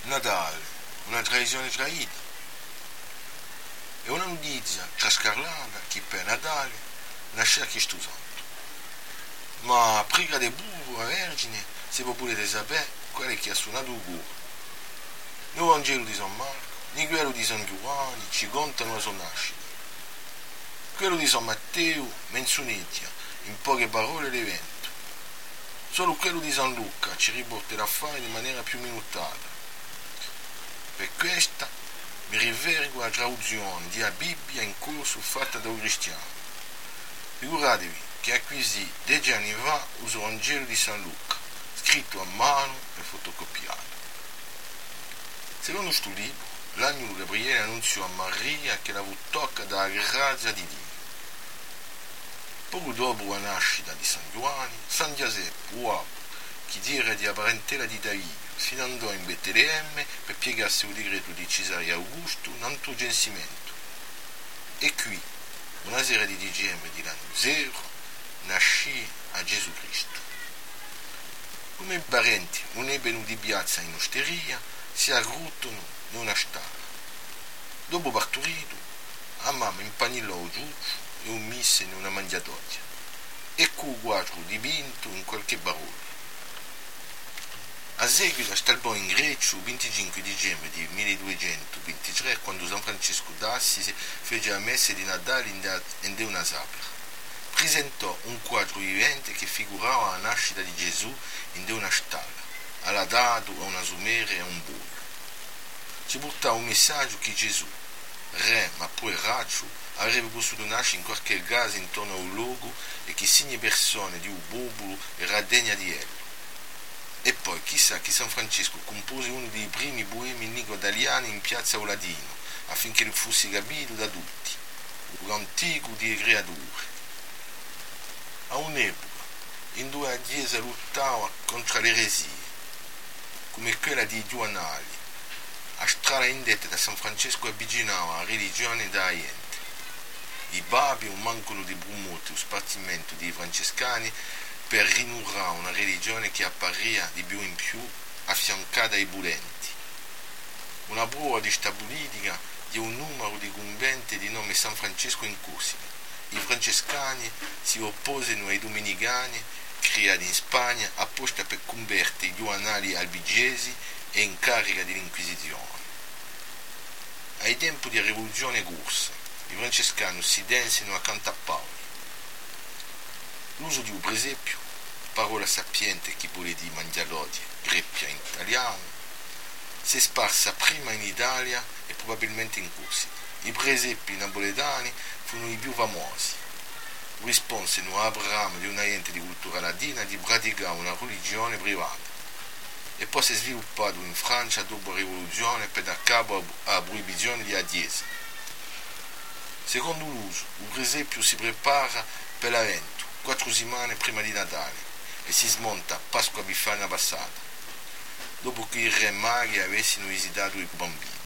Natale, una tradizione tradita. È una notizia trascarlata che per Natale nasce questo santo. Ma prima di burro a Vergine si può pure sapere quello che ha suonato il cuore. Nel Vangelo di San Marco, né quello di San Giovanni ci contano la sua nascita. Quello di San Matteo menzioneggia in poche parole l'evento. Solo quello di San Luca ci riporterà a fare in maniera più minutata. Per questa mi rivergo alla traduzione della Bibbia in corso fatta da un cristiano. Figuratevi che acquisì 10 anni fa il Vangelo di San Luca, scritto a mano e fotocopiato. Secondo questo libro, l'angelo Gabriele annunziò a Maria che la fu tocca dalla grazia di Dio. Poco dopo la nascita di San Giovanni, San Giuseppe, uomo, che era di parentela di Davide, si andò in Betlemme per piegarsi il decreto di Cesare Augusto in altro censimento. E qui, una sera di dicembre di l'anno 0, nascì a Gesù Cristo. Come i parenti non ebbero di piazza in osteria, si aggrottano in una stalla. Dopo partorito, a mamma impannillò il giuccio e lo mise in una mangiatoia. Ecco il quadro dipinto in qualche barola. A seguito stalbò in Grecia il 25 dicembre di 1223, quando San Francesco d'Assisi fece la messa di Natale in una sagra. Presentò un quadro vivente che figurava la nascita di Gesù in una stalla, alladato a una somera e a un buio. Ci portava un messaggio che Gesù, re ma poi raccio, avrebbe potuto nascere in qualche casa intorno a un luogo e che signe persone di un popolo era degna di ello. E poi chissà che San Francesco compose uno dei primi poemi in lingua italiana in piazza Ladino, affinché lo fosse capito da tutti, un cantico di creature. A un'epoca in cui la Chiesa lottava contro le eresie, come quella di Giovanali, a strada indetta da San Francesco avvicinava la religione da gente. I papi non mancano di promuovere lo spartimento dei francescani per rinurare una religione che appariva di più in più affiancata ai pulenti. Una prova di sta politica di un numero di conventi di nome San Francesco in Corsica. I francescani si opposero ai domenicani creati in Spagna apposta per convertire i giovanali albigesi e in carica dell'Inquisizione. Ai tempi della rivoluzione corsa, i francescani si densero accanto a Paolo. L'uso di un presepio, parola sapiente che vuole dire mangialodia, greppia in italiano, si è sparsa prima in Italia e probabilmente in Corsica. I presepi napoletani furono i più famosi. Risponsero a Abramo di un ente di cultura latina di praticare una religione privata e poi si è sviluppato in Francia dopo la rivoluzione per dar capo alla proibizione della Chiesa. Secondo l'uso, il presepio si prepara per l'avvento 4 settimane prima di Natale e si smonta a Pasqua Befana passata, dopo che i re maghi avessero visitato i bambini.